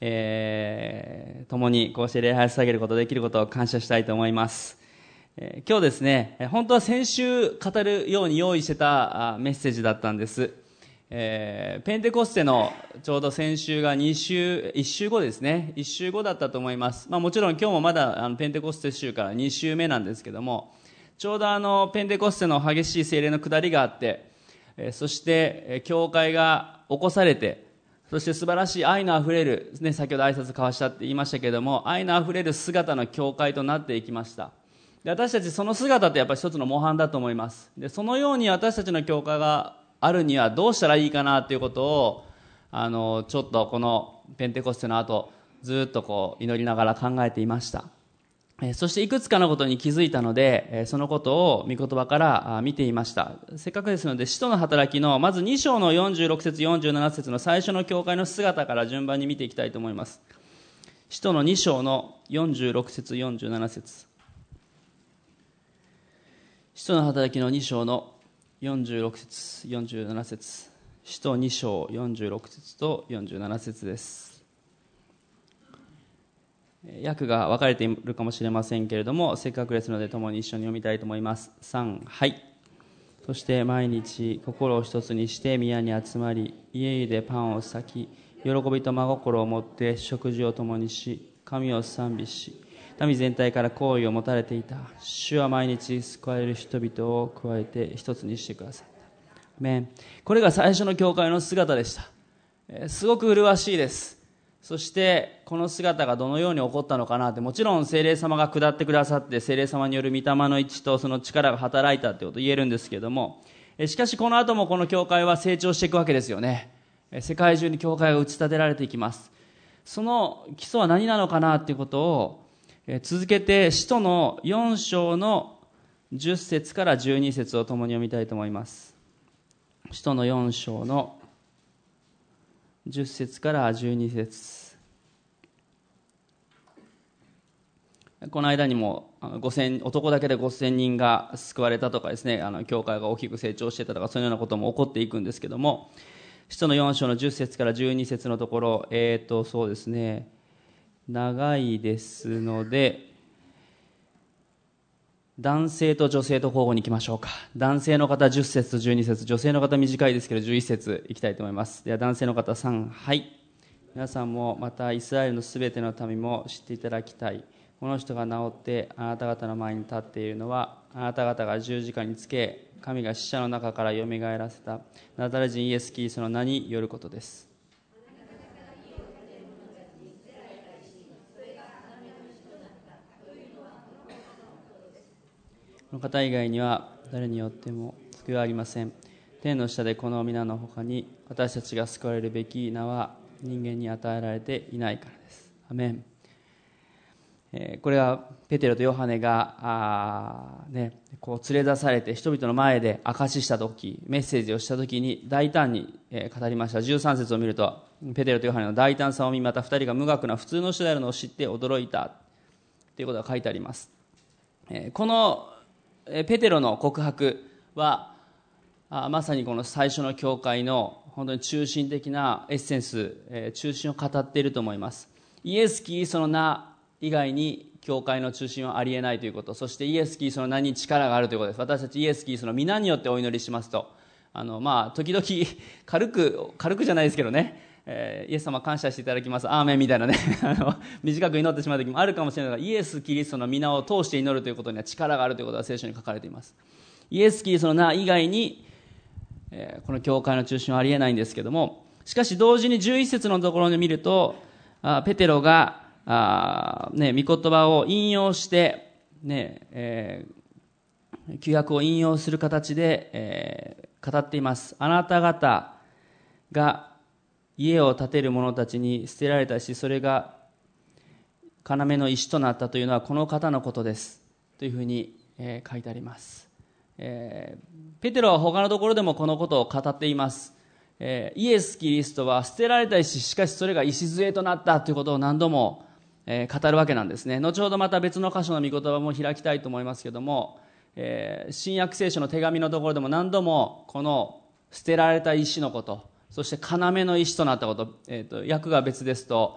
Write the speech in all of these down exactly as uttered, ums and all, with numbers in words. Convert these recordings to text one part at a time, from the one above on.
えー、共にこうして礼拝を捧げることできることを感謝したいと思います。えー、今日ですね、本当は先週語るように用意してたメッセージだったんです。えー、ペンテコステのちょうど先週がに週、いっ週後ですね。いっ週後だったと思います。まあもちろん今日もまだあのペンテコステ週からに週目なんですけども、ちょうどあのペンテコステの激しい聖霊の下りがあって、えー、そしてえー教会が起こされて、そして素晴らしい愛のあふれる、ね、先ほど挨拶交わしたって言いましたけれども、愛のあふれる姿の教会となっていきました。で、私たちその姿ってやっぱり一つの模範だと思います。で、そのように私たちの教会があるにはどうしたらいいかなということを、あの、ちょっとこのペンテコステの後、ずっとこう祈りながら考えていました。そしていくつかのことに気づいたので、そのことを御言葉から見ていました。せっかくですので、使徒の働きのまずに章のよんじゅうろく節よんじゅうなな節の最初の教会の姿から順番に見ていきたいと思います。使徒のに章のよんじゅうろく節よんじゅうなな節。使徒の働きのに章のよんじゅうろく節よんじゅうなな節。使徒に章よんじゅうろく節とよんじゅうなな節です。訳が分かれているかもしれませんけれども、せっかくですので共に一緒に読みたいと思います。さん、はい。そして毎日心を一つにして宮に集まり、家々でパンを裂き、喜びと真心を持って食事を共にし、神を賛美し、民全体から好意を持たれていた。主は毎日救われる人々を加えて一つにしてくださった。アメン。これが最初の教会の姿でした。えー、すごく麗しいです。そしてこの姿がどのように起こったのかなって、もちろん聖霊様が下ってくださって、聖霊様による御霊の一致とその力が働いたということを言えるんですけれども、しかしこの後もこの教会は成長していくわけですよね。世界中に教会が打ち立てられていきます。その基礎は何なのかなということを続けて使徒のよん章のじゅっ節からじゅうに節を共に読みたいと思います。使徒のよん章のじゅっ節からじゅうに節。この間にもごせん男だけでごせんにんが救われたとかですね、あの教会が大きく成長してたとか、そういうようなことも起こっていくんですけども、使徒のよん章のじゅっ節からじゅうに節のところ、えーとそうですね、長いですので男性と女性と交互に行きましょうか。男性の方じゅっ節とじゅうに節、女性の方短いですけどじゅういち節いきたいと思います。では男性の方さん、はい。皆さんもまたイスラエルのすべての民も知っていただきたい。この人が治ってあなた方の前に立っているのは、あなた方が十字架につけ神が死者の中からよみがえらせたナザレ人イエス・キリストの名によることです。この方以外には誰によっても救いはありません。天の下でこの皆の他に私たちが救われるべき名は人間に与えられていないからです。アメン。えー、これはペテロとヨハネがあ、ね、こう連れ出されて人々の前で証しした時、メッセージをした時に大胆に、えー、語りました。じゅうさん節を見ると、ペテロとヨハネの大胆さを見、またふたりが無学な普通の人であるのを知って驚いたということが書いてあります。えー、このペテロの告白はあまさにこの最初の教会の本当に中心的なエッセンス、えー、中心を語っていると思います。イエス・キリストの名以外に教会の中心はありえないということ、そしてイエス・キリストの名に力があるということです。私たちイエス・キリストの皆によってお祈りしますと、あのまあ時々軽く軽くじゃないですけどね、えー、イエス様感謝していただきますアーメンみたいなねあの短く祈ってしまう時もあるかもしれないが、イエス・キリストの皆を通して祈るということには力があるということが聖書に書かれています。イエス・キリストの名以外に、えー、この教会の中心はありえないんですけども、しかし同時にじゅういち節のところで見ると、あペテロがあ、ね、御言葉を引用して、ねえー、旧約を引用する形で、えー、語っています。あなた方が家を建てる者たちに捨てられたし、それが要の石となったというのはこの方のことですというふうに、えー、書いてあります。えー、ペテロは他のところでもこのことを語っています。えー、イエス・キリストは捨てられた石、しかしそれが礎となったということを何度も、えー、語るわけなんですね。後ほどまた別の箇所の御言葉も開きたいと思いますけども、えー、新約聖書の手紙のところでも何度もこの捨てられた石のこと、そして要の石となったこと、えーと、訳が別ですと、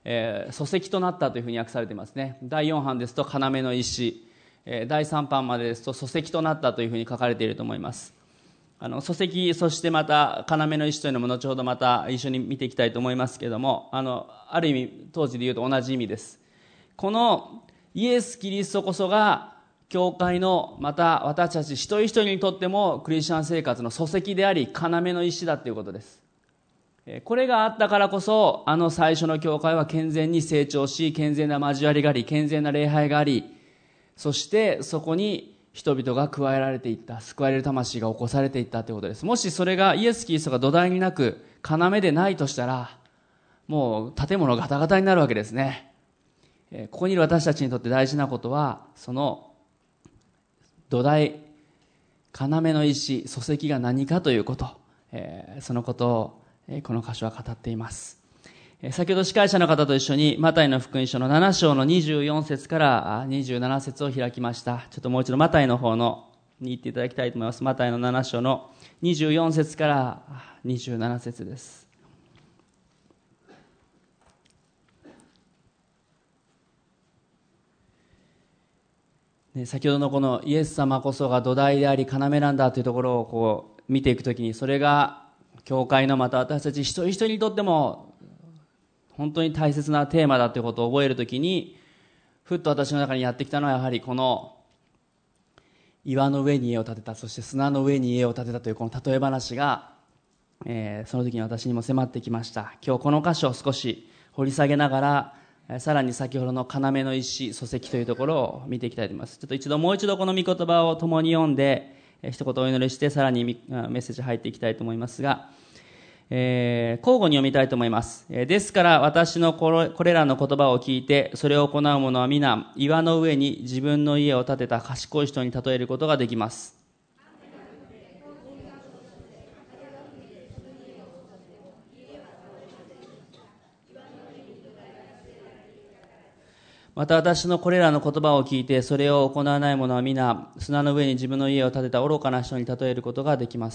えー、礎石となったというふうに訳されていますね。だいよん版ですと要の石、えー、だいさん版までですと礎石となったというふうに書かれていると思います。あの礎石、そしてまた要の石というのも後ほどまた一緒に見ていきたいと思いますけれども、あのある意味当時でいうと同じ意味です。このイエス・キリストこそが教会の、また私たち一人一人にとってもクリスチャン生活の礎石であり要の石だということです。これがあったからこそ、あの最初の教会は健全に成長し、健全な交わりがあり、健全な礼拝があり、そしてそこに人々が加えられていった、救われる魂が起こされていったということです。もしそれがイエス・キリストが土台になく要でないとしたら、もう建物ガタガタになるわけですね。ここにいる私たちにとって大事なことは、その土台、要の石、礎石が何かということ、そのことをこの箇所は語っています。先ほど司会者の方と一緒にマタイの福音書のなな章のにじゅうよん節からにじゅうなな節を開きました。ちょっともう一度マタイの方のに行っていただきたいと思います。マタイのなな章のにじゅうよん節からにじゅうなな節です。先ほどのこのイエス様こそが土台であり要なんだというところをこう見ていくときに、それが教会のまた私たち一人一人にとっても本当に大切なテーマだということを覚えるときに、ふっと私の中にやってきたのはやはりこの岩の上に家を建てた、そして砂の上に家を建てたというこの例え話が、えー、その時に私にも迫ってきました。今日この箇所を少し掘り下げながら、さらに先ほどの要の石、礎石というところを見ていきたいと思います。ちょっと一度もう一度この御言葉を共に読んで、一言お祈りしてさらにメッセージ入っていきたいと思いますが、えー、交互に読みたいと思います。ですから私のこれ、これらの言葉を聞いてそれを行う者は皆岩の上に自分の家を建てた賢い人に例えることができます。また私のこれらの言葉を聞いてそれを行わない者は皆砂の上に自分の家を建てた愚かな人に例えることができます。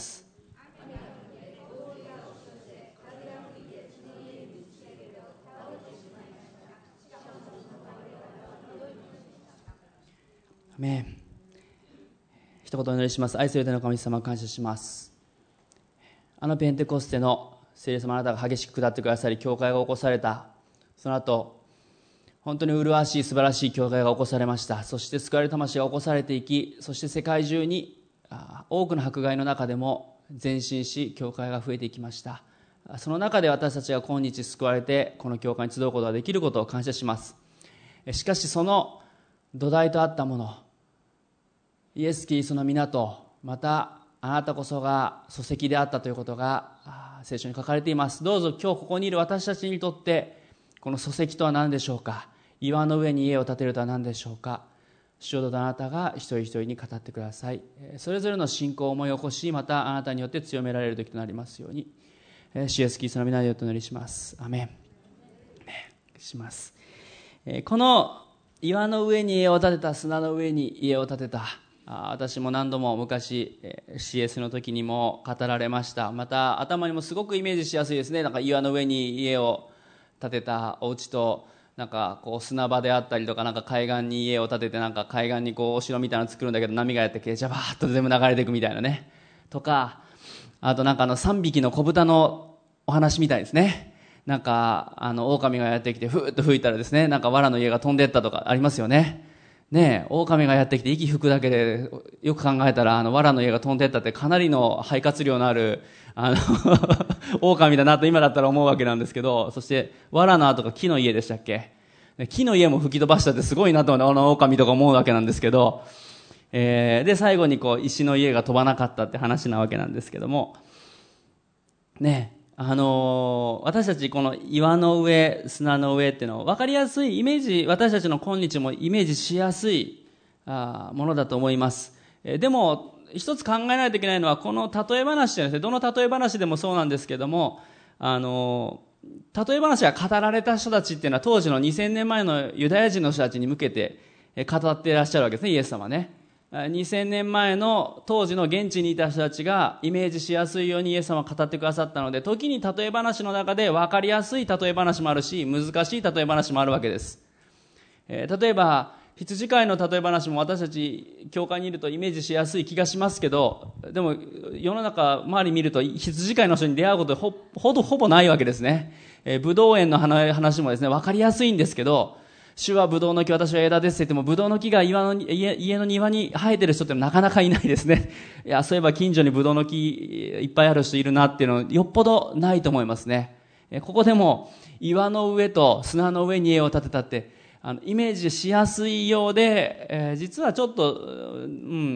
アメン。一言お祈りします。愛する天の神様、感謝します。あのペンテコステの聖霊様、あなたが激しく下ってくださり、教会が起こされた。その後本当に麗しい素晴らしい教会が起こされました。そして救われる魂が起こされていき、そして世界中に多くの迫害の中でも前進し、教会が増えていきました。その中で私たちが今日救われてこの教会に集うことができることを感謝します。しかしその土台とあったもの、イエス・キリストの皆と、またあなたこそが礎石であったということが聖書に書かれています。どうぞ今日ここにいる私たちにとってこの礎石とは何でしょうか。岩の上に家を建てるとは何でしょうか。主よ、どうぞあなたが一人一人に語ってください。それぞれの信仰を思い起こし、またあなたによって強められる時となりますように、主イエスキリストの皆によってお祈りします。アメン。します。この岩の上に家を建てた、砂の上に家を建てた、私も何度も昔 シーエス の時にも語られました。また頭にもすごくイメージしやすいですね。なんか岩の上に家を建てたお家と、なんかこう砂場であったりとか、なんか海岸に家を建てて、なんか海岸にこうお城みたいなの作るんだけど、波がやってきてジャバーッと全部流れていくみたいなね、とか、あとなんかあのさんびきの子豚のお話みたいですね。なんかあの狼がやってきてふーっと吹いたらですね、なんか藁の家が飛んでいったとかありますよね。ねえ、狼がやってきて息吹くだけで、よく考えたらあの藁の家が飛んでいったってかなりの肺活量のあるあの狼だなと今だったら思うわけなんですけど、そして藁の跡が木の家でしたっけ。木の家も吹き飛ばしたってすごいなと思う、あの狼とか思うわけなんですけど、えー、で最後にこう石の家が飛ばなかったって話なわけなんですけどもねえ、あのー、私たちこの岩の上、砂の上っていうのは分かりやすいイメージ、私たちの今日もイメージしやすいあものだと思います。えー、でも一つ考えないといけないのは、この例え話ですね、どの例え話でもそうなんですけども、あのー、例え話が語られた人たちっていうのは当時のにせんねんまえのユダヤ人の人たちに向けて語っていらっしゃるわけですね、イエス様ね。 にせんねんまえの当時の現地にいた人たちがイメージしやすいようにイエス様は語ってくださったので、時に例え話の中で分かりやすい例え話もあるし、難しい例え話もあるわけです。えー、例えば羊飼いの例え話も私たち教会にいるとイメージしやすい気がしますけど、でも世の中周り見ると羊飼いの人に出会うことほほぼほぼないわけですね。えー、ブドウ園の話もですね、分かりやすいんですけど、主はブドウの木、私は枝ですって言っても、ブドウの木が岩の 家, 家の庭に生えてる人ってなかなかいないですね。いや、そういえば近所にブドウの木いっぱいある人いるなっていうのよっぽどないと思いますね。ここでも岩の上と砂の上に家を建てたって、あのイメージしやすいようで、えー、実はちょっと、うん、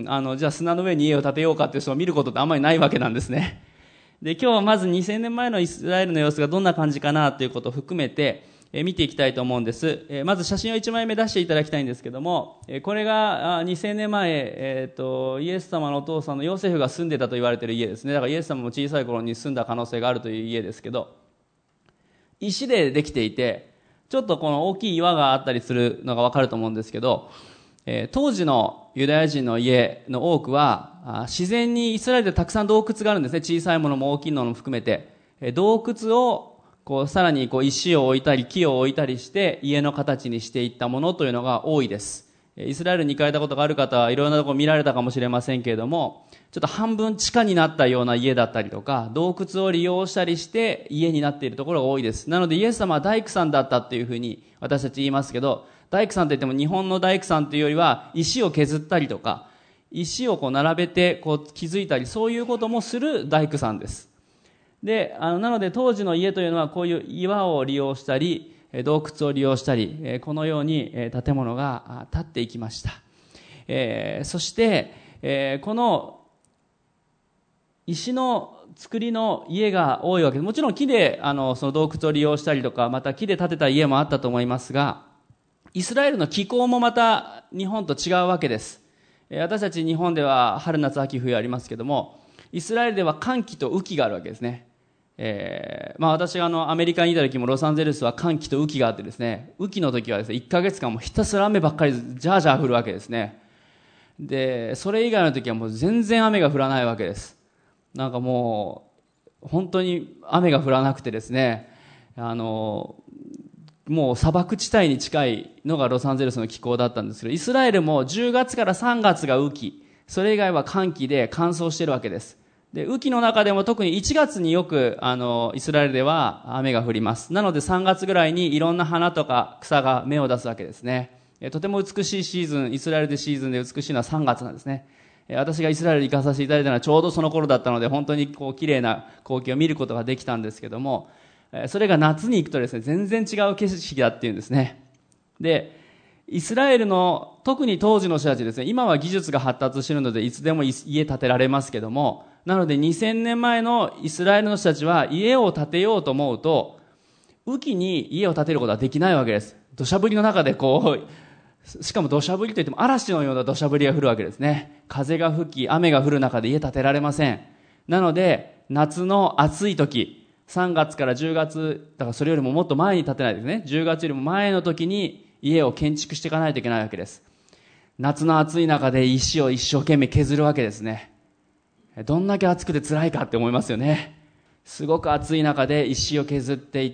あのじゃあ砂の上に家を建てようかっていう人を見ることってあんまりないわけなんですね。で、今日はまずにせんねんまえのイスラエルの様子がどんな感じかなということを含めて見ていきたいと思うんです。まず写真をいちまいめ出していただきたいんですけども、これがにせんねんまえ、えー、とイエス様のお父さんのヨセフが住んでたと言われている家ですね。だからイエス様も小さい頃に住んだ可能性があるという家ですけど、石でできていて、ちょっとこの大きい岩があったりするのがわかると思うんですけど、えー、当時のユダヤ人の家の多くは自然にイスラエルでたくさん洞窟があるんですね。小さいものも大きいのも含めて、洞窟をこうさらにこう石を置いたり木を置いたりして家の形にしていったものというのが多いです。イスラエルに行かれたことがある方はいろんなところ見られたかもしれませんけれども、ちょっと半分地下になったような家だったりとか、洞窟を利用したりして家になっているところが多いです。なのでイエス様は大工さんだったっていうふうに私たち言いますけど、大工さんといっても日本の大工さんというよりは石を削ったりとか、石をこう並べてこう築いたり、そういうこともする大工さんです。で、あのなので当時の家というのはこういう岩を利用したり洞窟を利用したり、このように建物が建っていきました。えー、そして、えー、この石の作りの家が多いわけです。もちろん木であのその洞窟を利用したりとか、また木で建てた家もあったと思いますが、イスラエルの気候もまた日本と違うわけです。私たち日本では春夏秋冬ありますけども、イスラエルでは乾季と雨季があるわけですね。えーまあ、私があのアメリカにいた時もロサンゼルスは乾季と雨季があってですね、雨季の時はですねいっかげつかんもひたすら雨ばっかりジャージャー降るわけですね。でそれ以外の時はもう全然雨が降らないわけです。なんかもう本当に雨が降らなくてですね、あのもう砂漠地帯に近いのがロサンゼルスの気候だったんですけど、イスラエルもじゅうがつからさんがつが雨季、それ以外は乾季で乾燥しているわけです。で、雨季の中でも特にいちがつによく、あの、イスラエルでは雨が降ります。なのでさんがつぐらいにいろんな花とか草が芽を出すわけですね。とても美しいシーズン、イスラエルでシーズンで美しいのはさんがつなんですね。私がイスラエルに行かさせていただいたのはちょうどその頃だったので、本当にこう綺麗な光景を見ることができたんですけども、それが夏に行くとですね、全然違う景色だっていうんですね。で、イスラエルの特に当時の人たちですね、今は技術が発達しているのでいつでも家建てられますけども、なのでにせんねんまえのイスラエルの人たちは家を建てようと思うと雨季に家を建てることはできないわけです。土砂降りの中でこう、しかも土砂降りといっても嵐のような土砂降りが降るわけですね。風が吹き雨が降る中で家建てられません。なので夏の暑い時、さんがつからじゅうがつ、だからそれよりももっと前に建てないですね。じゅうがつよりも前の時に家を建築していかないといけないわけです。夏の暑い中で石を一生懸命削るわけですね。どんだけ暑くて辛いかって思いますよね。すごく暑い中で石を削っていって、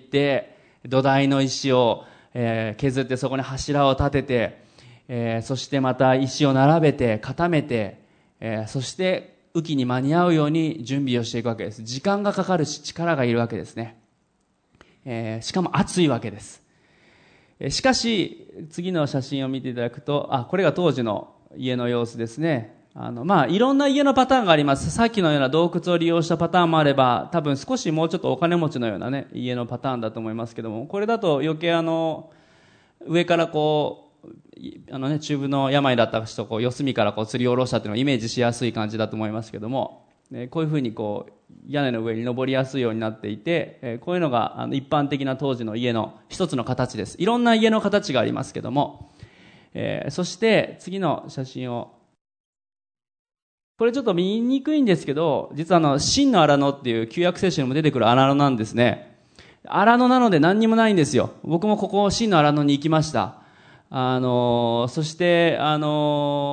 土台の石を、えー、削ってそこに柱を立てて、えー、そしてまた石を並べて固めて、えー、そして雨季に間に合うように準備をしていくわけです。時間がかかるし力がいるわけですね。えー、しかも暑いわけです。しかし次の写真を見ていただくと、あ、これが当時の家の様子ですね。あのまあいろんな家のパターンがあります。さっきのような洞窟を利用したパターンもあれば、多分少しもうちょっとお金持ちのようなね家のパターンだと思いますけども、これだと余計あの上からこうあのね中部の病だった人をこう四隅からこう吊り下ろしたっていうのをイメージしやすい感じだと思いますけども、こういうふうにこう屋根の上に登りやすいようになっていて、こういうのがあの一般的な当時の家の一つの形です。いろんな家の形がありますけども、えー、そして次の写真を、これちょっと見にくいんですけど、実はあの真の荒野っていう旧約聖書にも出てくる荒野なんですね。荒野なので何にもないんですよ。僕もここ真の荒野に行きました。あのそしてあの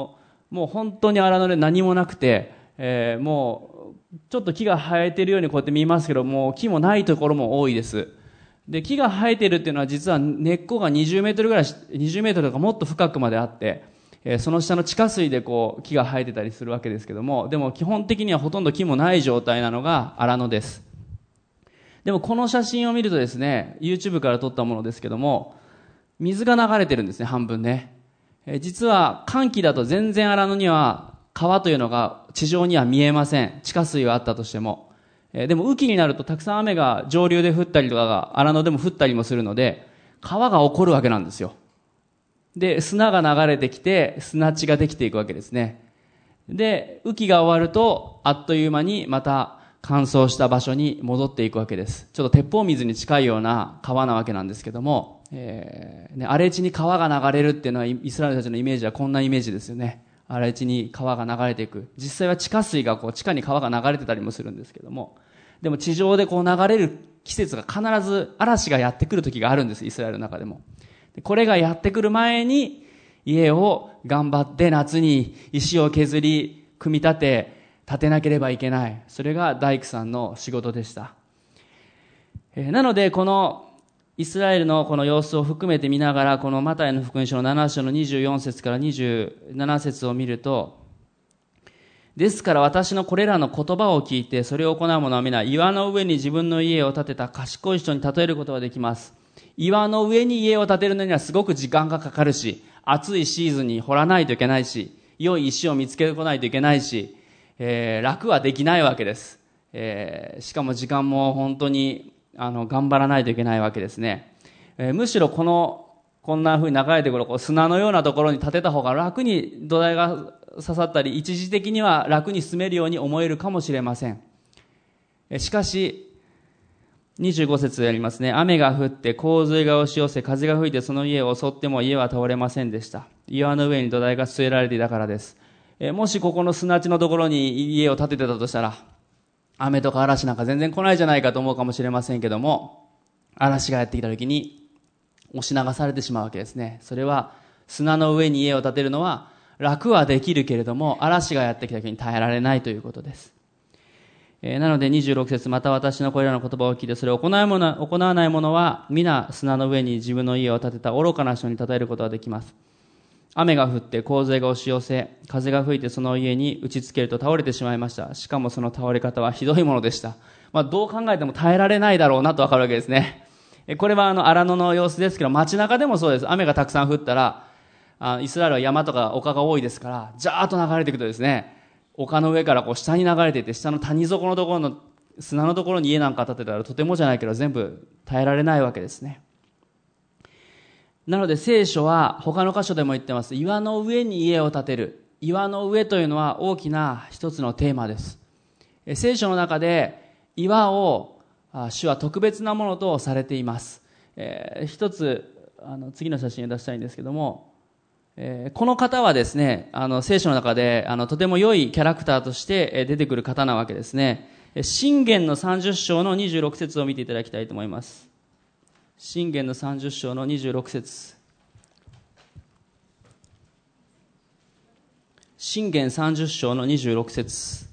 もう本当に荒野で何もなくて、えー、もうちょっと木が生えてるようにこうやって見えますけど、もう木もないところも多いです。で、木が生えてるっていうのは実は根っこがにじゅうメートルぐらい、にじゅうメートルとかもっと深くまであって、えー、その下の地下水でこう木が生えてたりするわけですけども、でも基本的にはほとんど木もない状態なのが荒野です。でもこの写真を見るとですね、YouTube から撮ったものですけども、水が流れてるんですね、半分ね。えー、実は乾季だと全然荒野には川というのが地上には見えません。地下水はあったとしても。でも雨季になるとたくさん雨が上流で降ったりとかが荒野でも降ったりもするので、川が起こるわけなんですよ。で、砂が流れてきて砂地ができていくわけですね。で、雨季が終わるとあっという間にまた乾燥した場所に戻っていくわけです。ちょっと鉄砲水に近いような川なわけなんですけども、えーね、荒れ地に川が流れるっていうのはイスラエルたちのイメージはこんなイメージですよね。荒れ地に川が流れていく。実際は地下水がこう地下に川が流れてたりもするんですけども、でも地上でこう流れる季節が必ず嵐がやってくる時があるんです、イスラエルの中でも。これがやってくる前に家を頑張って夏に石を削り組み立て建てなければいけない。それが大工さんの仕事でした。えー、なのでこのイスラエルのこの様子を含めて見ながら、このマタイの福音書のなな章のにじゅうよん節からにじゅうなな節を見ると、ですから私のこれらの言葉を聞いてそれを行う者は皆岩の上に自分の家を建てた賢い人に例えることができます。岩の上に家を建てるのにはすごく時間がかかるし、暑いシーズンに掘らないといけないし、良い石を見つけてこないといけないし、えー、楽はできないわけです。えー、しかも時間も本当にあの頑張らないといけないわけですね。えー、むしろこのこんな風に流れてくるこう砂のようなところに建てた方が楽に土台が刺さったり、一時的には楽に住めるように思えるかもしれません。しかし、にじゅうご節やりますね。雨が降って洪水が押し寄せ、風が吹いてその家を襲っても家は倒れませんでした。岩の上に土台が据えられていたからです。もしここの砂地のところに家を建ててたとしたら、雨とか嵐なんか全然来ないじゃないかと思うかもしれませんけども、嵐がやってきた時に押し流されてしまうわけですね。それは砂の上に家を建てるのは楽はできるけれども、嵐がやってきた時に耐えられないということです。えー、なのでにじゅうろく節、また私のこれらの言葉を聞いてそれを行わない者は皆砂の上に自分の家を建てた愚かな人に例えることができます。雨が降って洪水が押し寄せ、風が吹いてその家に打ちつけると倒れてしまいました。しかもその倒れ方はひどいものでした。まあ、どう考えても耐えられないだろうなとわかるわけですね。これはあの荒野の様子ですけど、街中でもそうです。雨がたくさん降ったら、あイスラエルは山とか丘が多いですから、ジャーッと流れていくとですね、丘の上からこう下に流れていて、下の谷底のところの砂のところに家なんか建てたらとてもじゃないけど全部耐えられないわけですね。なので聖書は他の箇所でも言ってます。岩の上に家を建てる。岩の上というのは大きな一つのテーマです。聖書の中で岩を主は特別なものとされています。えー、一つあの次の写真を出したいんですけども、えー、この方はですね、あの聖書の中であのとても良いキャラクターとして出てくる方なわけですね。箴言のさんじゅっ章のにじゅうろく節を見ていただきたいと思います。箴言のさんじゅっ章のにじゅうろく節。箴言さんじゅっ章のにじゅうろく節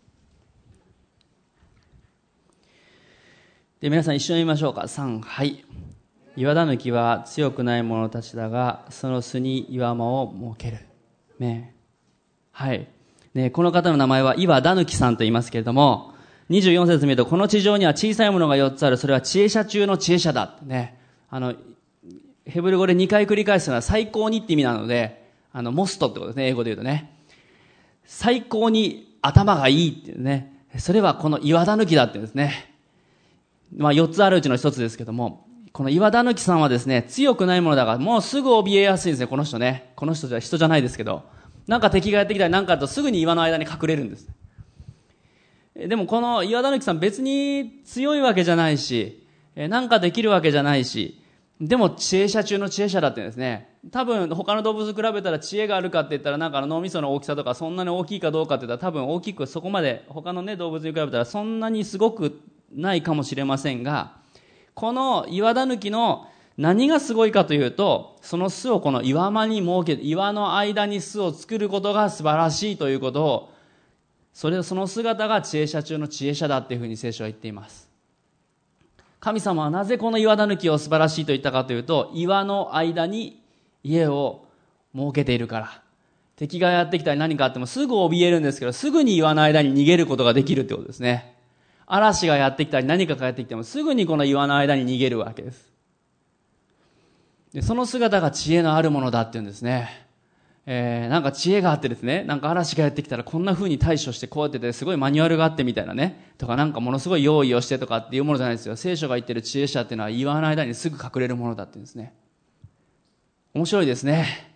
で、皆さん一緒に見ましょうか。さん、はい。岩だぬきは強くない者たちだが、その巣に岩間を設ける。ね。はい。ね、この方の名前は岩だぬきさんと言いますけれども、にじゅうよん節見ると、この地上には小さいものがよっつある。それは知恵者中の知恵者だ。ね。あの、ヘブル語でにかい繰り返すのは最高にって意味なので、あの、モストってことですね。英語で言うとね。最高に頭がいいっていうね。それはこの岩だぬきだって言うんですね。まあよっつあるうちのひとつですけども、この岩だぬきさんはですね、強くないものだから、もうすぐ怯えやすいんですね、この人ね。この人じゃ人じゃないですけど。なんか敵がやってきたりなんかあるとすぐに岩の間に隠れるんです。でもこの岩だぬきさん別に強いわけじゃないし、なんかできるわけじゃないし、でも知恵者中の知恵者だって言うんですね。多分他の動物比べたら知恵があるかって言ったら、なんか脳みその大きさとかそんなに大きいかどうかって言ったら多分大きくそこまで他のね動物に比べたらそんなにすごくないかもしれませんが、この岩だぬきの何がすごいかというと、その巣をこの岩間に設けて、岩の間に巣を作ることが素晴らしいということを、それその姿が知恵者中の知恵者だっていうふうに聖書は言っています。神様はなぜこの岩狸を素晴らしいと言ったかというと、岩の間に家を設けているから。敵がやってきたり何かあってもすぐ怯えるんですけど、すぐに岩の間に逃げることができるってことですね。嵐がやってきたり何かがやってきてもすぐにこの岩の間に逃げるわけです。で、その姿が知恵のあるものだっていうんですね。えー、なんか知恵があってですね、なんか嵐がやってきたらこんな風に対処してこうやっててすごいマニュアルがあってみたいなね、とかなんかものすごい用意をしてとかっていうものじゃないですよ。聖書が言ってる知恵者っていうのは岩の間にすぐ隠れるものだっていうんですね。面白いですね。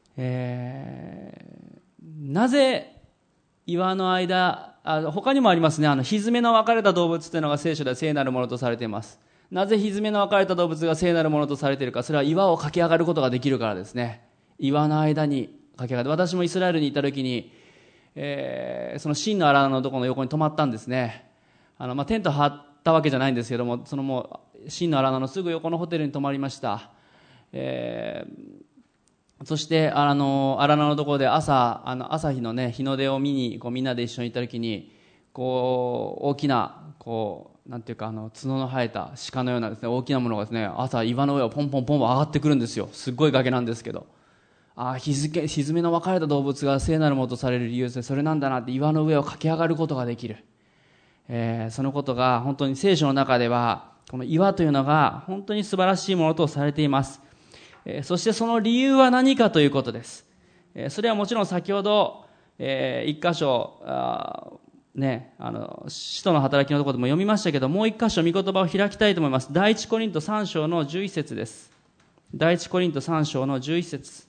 えー、なぜ岩の間、あ、他にもありますね。あの、ひづめの分かれた動物っていうのが聖書では聖なるものとされています。なぜひづめの分かれた動物が聖なるものとされているか、それは岩を駆け上がることができるからですね。岩の間に駆け上がる。私もイスラエルにいた時に、えー、その真の荒野のところの横に泊まったんですね。あの、まあ、テント張ったわけじゃないんですけども、そのもう、真の荒野のすぐ横のホテルに泊まりました。えー、そして、あの、荒野のところで朝、あの、朝日のね、日の出を見に、こう、みんなで一緒に行った時に、こう、大きな、こう、なんていうか、あの、角の生えた鹿のようなですね、大きなものがですね、朝岩の上をポンポンポンポン上がってくるんですよ。すっごい崖なんですけど。ああ、ひづけ、ひづめの分かれた動物が聖なるものとされる理由ですね。それなんだなって、岩の上を駆け上がることができる。えー、そのことが本当に聖書の中では、この岩というのが本当に素晴らしいものとされています。えー、そしてその理由は何かということです。えー、それはもちろん先ほど、えー、一箇所、あね、あの、使徒の働きのところでも読みましたけど、もう一箇所御言葉を開きたいと思います。第一コリントさん章のじゅういち節です。第一コリントさん章のじゅういち節。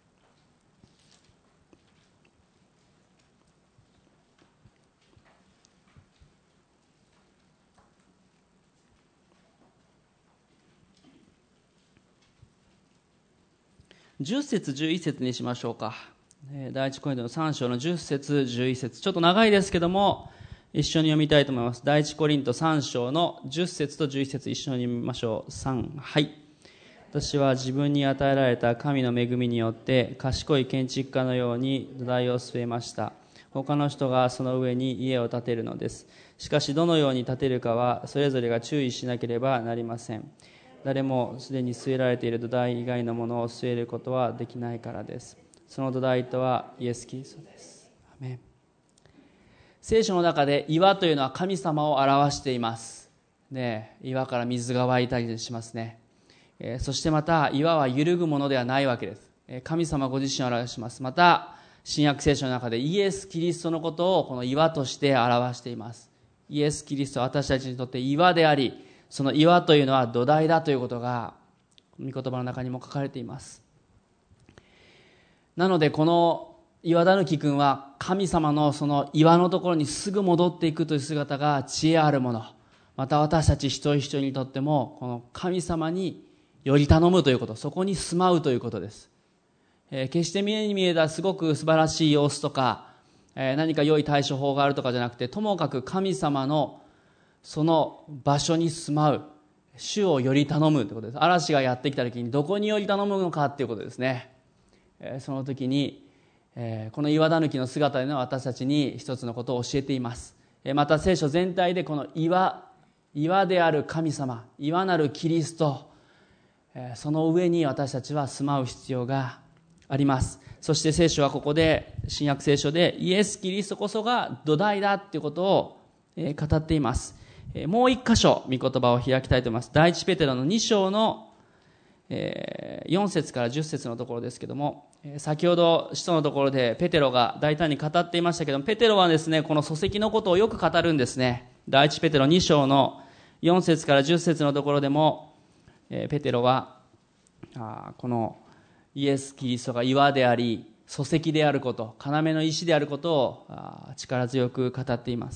じゅっ節じゅういち節にしましょうか。第一コリントのさん章のじゅっ節じゅういち節、ちょっと長いですけども一緒に読みたいと思います。第一コリントさん章のじゅっ節とじゅういち節、一緒に読みましょう。さん、はい。私は自分に与えられた神の恵みによって賢い建築家のように土台を据えました。他の人がその上に家を建てるのです。しかしどのように建てるかはそれぞれが注意しなければなりません。誰もすでに据えられている土台以外のものを据えることはできないからです。その土台とはイエス・キリストです。アメン。聖書の中で岩というのは神様を表しています。で、岩から水が湧いたりしますね。えー、そしてまた岩は揺るぐものではないわけです。えー、神様ご自身を表します。また新約聖書の中でイエス・キリストのことをこの岩として表しています。イエス・キリストは私たちにとって岩であり、その岩というのは土台だということが御言葉の中にも書かれています。なのでこの岩狸くんは神様のその岩のところにすぐ戻っていくという姿が知恵あるもの、また私たち一人一人にとってもこの神様により頼むということ、そこに住まうということです。えー、決して目に見えたすごく素晴らしい様子とか、えー、何か良い対処法があるとかじゃなくて、ともかく神様のその場所に住まう、主をより頼むということです。嵐がやってきた時にどこにより頼むのかということですね。えー、その時に、えー、この岩狸の姿での私たちに一つのことを教えています。えー、また聖書全体でこの岩、岩である神様、岩なるキリスト、えー、その上に私たちは住まう必要があります。そして聖書はここで、新約聖書でイエス・キリストこそが土台だということを、えー、語っています。もう一箇所御言葉を開きたいと思います。第一ペテロのに章のよん節からじゅっ節のところですけども、先ほど使徒のところでペテロが大胆に語っていましたけども、ペテロはですね、この礎石のことをよく語るんですね。第一ペテロに章のよん節からじゅっ節のところでも、ペテロはこのイエス・キリストが岩であり礎石であること、要の石であることを力強く語っています。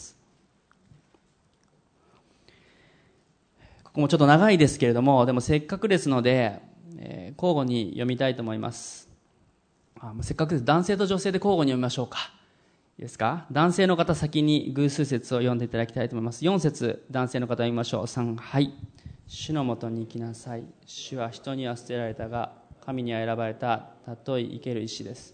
ここもちょっと長いですけれども、でもせっかくですので、えー、交互に読みたいと思います。あ、もうせっかくです。男性と女性で交互に読みましょうか。いいですか。男性の方先に偶数節を読んでいただきたいと思います。よん節、男性の方読みましょう。さん、はい。 主のもとに行きなさい。主は人には捨てられたが、神には選ばれたたとえ生ける石です。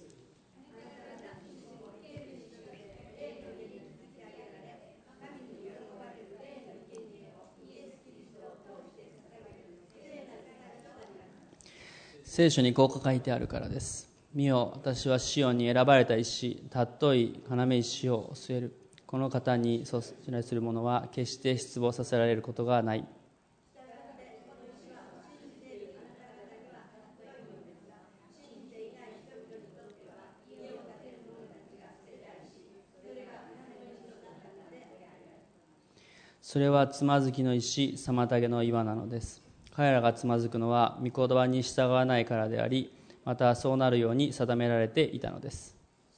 聖書にこう書いてあるからです。見よ、私はシオンに選ばれた石、たっとい要石を据える。この方に信頼する者は決して失望させられることがない。それはつまずきの石、妨げの岩なのです。彼らがつまずくのは御言葉に従わないからであり、またそうなるように定められていたのです。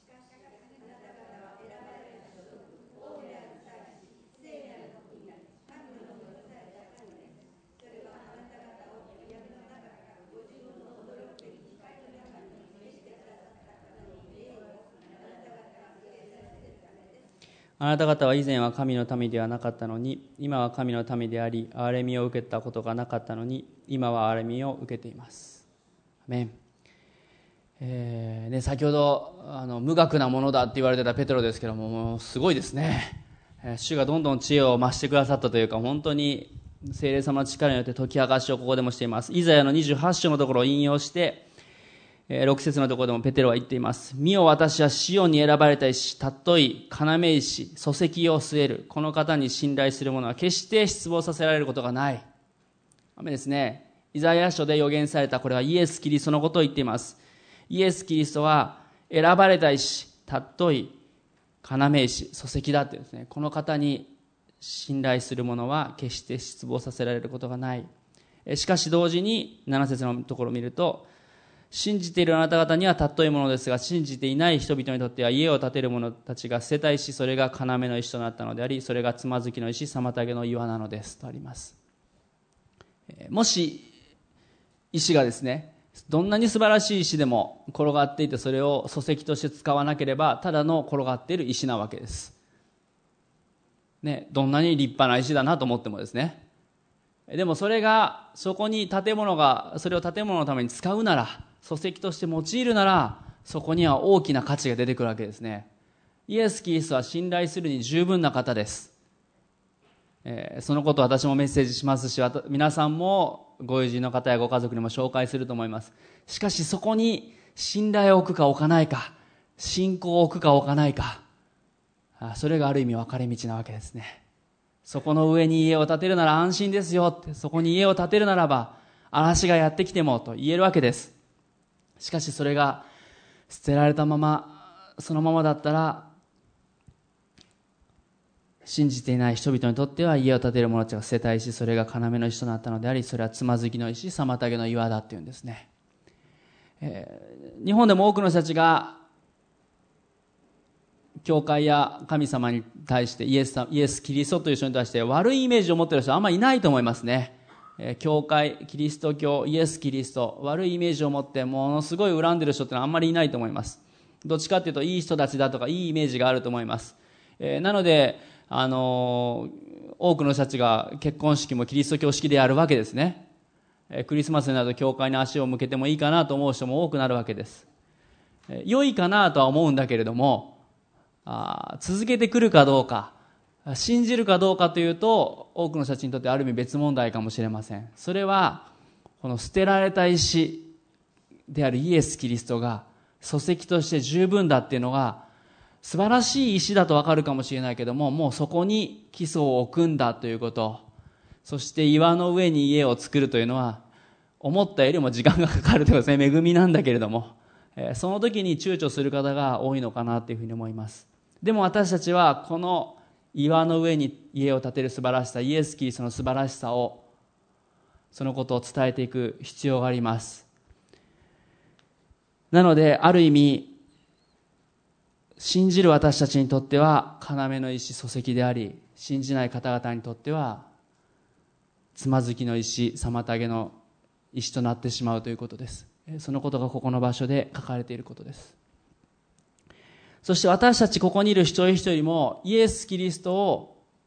あなた方は以前は神の民ではなかったのに、今は神の民であり、憐れみを受けたことがなかったのに、今は憐れみを受けています。アメン。えーね、先ほどあの無学なものだって言われてたペテロですけども、もうすごいですね。えー、主がどんどん知恵を増してくださったというか、本当に聖霊様の力によって解き明かしをここでもしています。イザヤのにじゅうはち章のところを引用して、ろく節のところでもペテロは言っています。見よ、私はシオンに選ばれた石、たっとい要石、礎石を据える。この方に信頼する者は決して失望させられることがない。アメですね。イザヤ書で予言されたこれはイエス・キリストのことを言っています。イエス・キリストは選ばれた石、たっとい要石、礎石だってですね。この方に信頼する者は決して失望させられることがない。しかし同時になな節のところを見ると、信じているあなた方には尊いものですが、信じていない人々にとっては家を建てる者たちが捨てた石、それが要の石となったのであり、それがつまずきの石、妨げの岩なのですとあります。もし石がですね、どんなに素晴らしい石でも転がっていて、それを礎石として使わなければただの転がっている石なわけです、ね、どんなに立派な石だなと思ってもですね。でもそれがそこに建物がそれを建物のために使うなら、礎石として用いるなら、そこには大きな価値が出てくるわけですね。イエス・キリストは信頼するに十分な方です、えー、そのことを私もメッセージしますし、皆さんもご友人の方やご家族にも紹介すると思います。しかしそこに信頼を置くか置かないか、信仰を置くか置かないか、それがある意味分かれ道なわけですね。そこの上に家を建てるなら安心ですよって、そこに家を建てるならば嵐がやってきてもと言えるわけです。しかしそれが捨てられたまま、そのままだったら、信じていない人々にとっては家を建てる者たちが捨てた石、それが要の石となったのであり、それはつまずきの石、妨げの岩だっていうんですね。えー、日本でも多くの人たちが教会や神様に対して、イエス、イエス・キリストという人に対して悪いイメージを持っている人はあんまりいないと思いますね。教会、キリスト教、イエス・キリスト、悪いイメージを持ってものすごい恨んでる人ってのはあんまりいないと思います。どっちかっていうといい人たちだとかいいイメージがあると思います。えー、なので、あのー、多くの人たちが結婚式もキリスト教式でやるわけですね。えー、クリスマスになると教会に足を向けてもいいかなと思う人も多くなるわけです。えー、良いかなとは思うんだけれども、あ続けてくるかどうか、信じるかどうかというと、多くの人たちにとってある意味別問題かもしれません。それはこの捨てられた石であるイエス・キリストが礎石として十分だっていうのが、素晴らしい石だとわかるかもしれないけども、もうそこに基礎を置くんだということ、そして岩の上に家を作るというのは思ったよりも時間がかかるということですね。恵みなんだけれども、えー、その時に躊躇する方が多いのかなというふうに思います。でも私たちはこの岩の上に家を建てる素晴らしさ、イエス・キリストの素晴らしさを、そのことを伝えていく必要があります。なのである意味、信じる私たちにとっては要の石、礎石であり、信じない方々にとってはつまずきの石、妨げの石となってしまうということです。そのことがここの場所で書かれていることです。そして私たちここにいる一人一人もイエス・キリストを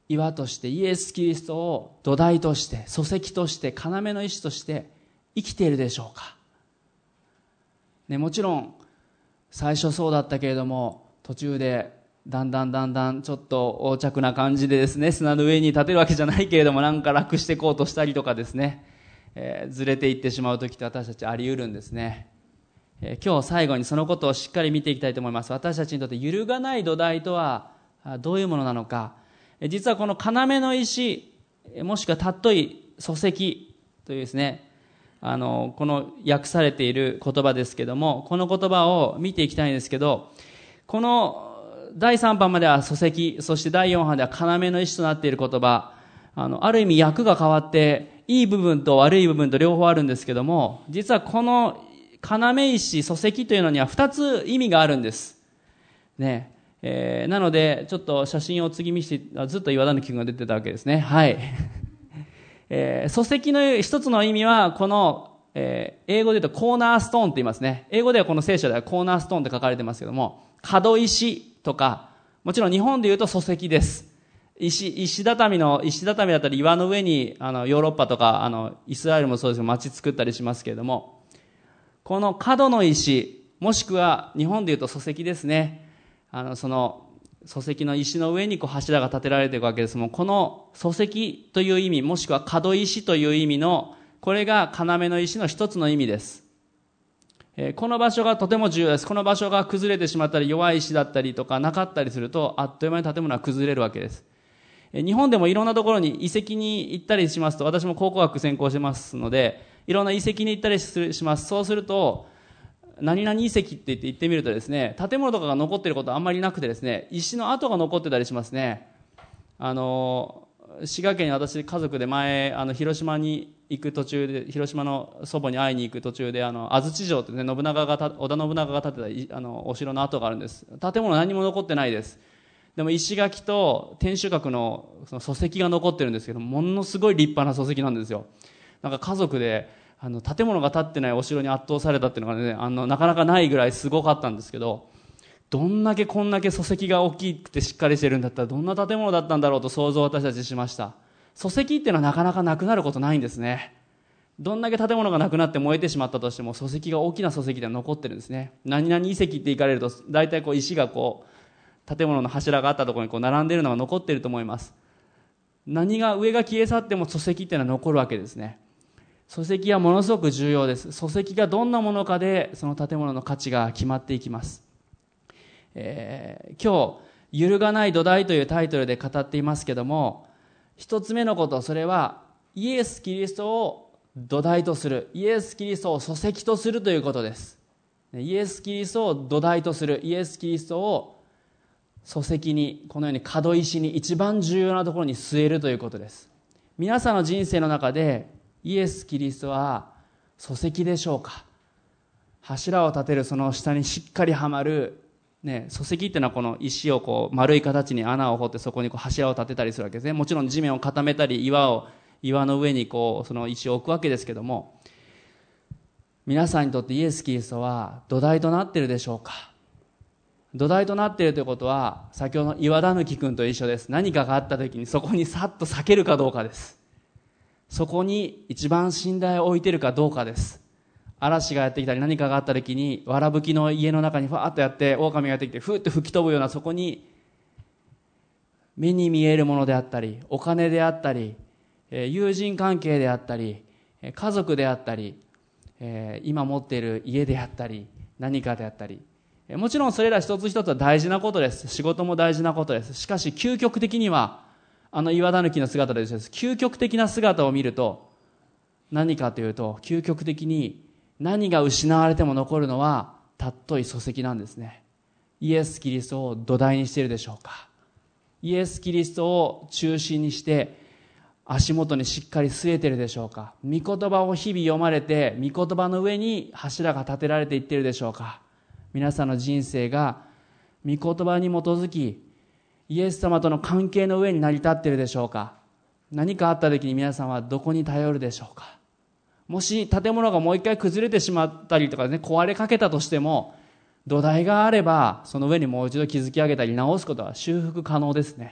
岩としてイエス・キリストを土台として、礎石として、要の石として生きているでしょうか。ね、もちろん最初そうだったけれども、途中でだんだんだんだんちょっと横着な感じでですね、砂の上に立てるわけじゃないけれども、なんか楽していこうとしたりとかですね、えー、ずれていってしまう時って私たちあり得るんですね。えー、今日最後にそのことをしっかり見ていきたいと思います。私たちにとって揺るがない土台とはどういうものなのか。えー、実はこの要の石、もしくは尊い礎石というですね、あのこの訳されている言葉ですけども、この言葉を見ていきたいんですけど、このだいさんばんまでは礎石、そしてだいよんばんでは要の石となっている言葉、あのある意味訳が変わっていい部分と悪い部分と両方あるんですけども、実はこの要石、礎石というのにはふたつ意味があるんですね。えー、なのでちょっと写真を次見せて、ずっと岩田の気分が出てたわけですね。はいえー、礎石の一つの意味はこの、えー、英語で言うとコーナーストーンと言いますね。英語ではこの聖書ではコーナーストーンって書かれてますけども、角石とか、もちろん日本で言うと礎石です。石、石畳の、石畳だったり岩の上に、あの、ヨーロッパとか、あの、イスラエルもそうですけど、街作ったりしますけれども、この角の石、もしくは日本で言うと礎石ですね。あの、その、礎石の石の上にこう柱が立てられていくわけですも、この礎石という意味、もしくは角石という意味の、これが要の石の一つの意味です。えー、この場所がとても重要です。この場所が崩れてしまったり、弱い石だったりとかなかったりすると、あっという間に建物は崩れるわけです。えー、日本でもいろんなところに遺跡に行ったりしますと、私も考古学専攻してますので、いろんな遺跡に行ったりします。そうすると、何々遺跡って言って行ってみるとですね、建物とかが残っていることはあんまりなくてですね、石の跡が残ってたりしますね。あの滋賀県に私家族で前あの広島に行く途中で、広島の祖母に会いに行く途中で、あの安土城ってね、信長が織田信長が建てたあのお城の跡があるんです。建物何も残ってないです。でも石垣と天守閣のその礎石が残ってるんですけど、ものすごい立派な礎石なんですよ。なんか家族であの建物が建ってないお城に圧倒されたっていうのがね、あのなかなかないぐらいすごかったんですけど、どんだけこんだけ礎石が大きくてしっかりしてるんだったらどんな建物だったんだろうと想像を私たちしました。礎石っていうのはなかなかなくなることないんですね。どんだけ建物がなくなって燃えてしまったとしても、礎石が大きな礎石では残ってるんですね。何々遺跡って行かれると大体こう石がこう建物の柱があったところにこう並んでいるのが残っていると思います。何が上が消え去っても礎石っていうのは残るわけですね。礎石はものすごく重要です。礎石がどんなものかでその建物の価値が決まっていきます。えー、今日揺るがない土台というタイトルで語っていますけども、一つ目のこと、それはイエス・キリストを土台とする、イエス・キリストを礎石とするということです。イエス・キリストを土台とする、イエス・キリストを礎石に、このように角石に一番重要なところに据えるということです。皆さんの人生の中でイエス・キリストは礎石でしょうか。柱を立てるその下にしっかりはまるね、礎石っていうのはこの石をこう丸い形に穴を掘ってそこにこう柱を立てたりするわけですね。もちろん地面を固めたり岩を岩の上にこうその石を置くわけですけども、皆さんにとってイエス・キリストは土台となっているでしょうか。土台となっているということは、先ほどの岩田貫君と一緒です。何かがあった時にそこにさっと避けるかどうかです。そこに一番信頼を置いているかどうかです。嵐がやってきたり何かがあった時に、わらぶきの家の中にファーッとやって狼がやってきてふーっと吹き飛ぶような、そこに目に見えるものであったり、お金であったり、友人関係であったり、家族であったり、今持っている家であったり、何かであったり、もちろんそれら一つ一つは大事なことです。仕事も大事なことです。しかし究極的には、あの岩狸の姿でです。究極的な姿を見ると何かというと、究極的に何が失われても残るのは尊い礎石なんですね。イエス・キリストを土台にしているでしょうか。イエス・キリストを中心にして足元にしっかり据えているでしょうか。御言葉を日々読まれて、御言葉の上に柱が立てられていっているでしょうか。皆さんの人生が御言葉に基づきイエス様との関係の上に成り立っているでしょうか。何かあった時に皆さんはどこに頼るでしょうか。もし建物がもう一回崩れてしまったりとかね、壊れかけたとしても、土台があればその上にもう一度築き上げたり直すことは修復可能ですね。